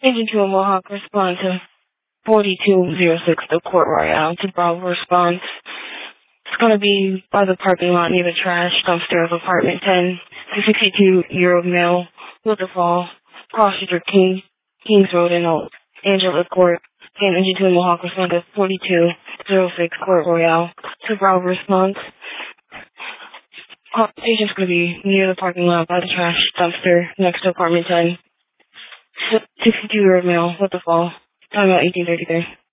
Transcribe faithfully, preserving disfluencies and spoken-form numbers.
Agent two Mohawk, respond to forty-two oh six, the Court Royale. To Bravo, response. It's going to be by the parking lot near the trash dumpster of apartment ten, to sixty-two-year-old male, Wilderfall, Cross Street, King, Kings Road in Angela Court. Again, Agent two Mohawk, respond to forty-two oh six, Court Royale. To Bravo, response. Patient's going to be near the parking lot by the trash dumpster next to apartment ten. sixty-two-year-old male, Wilderfall, time about eighteen thirty-three.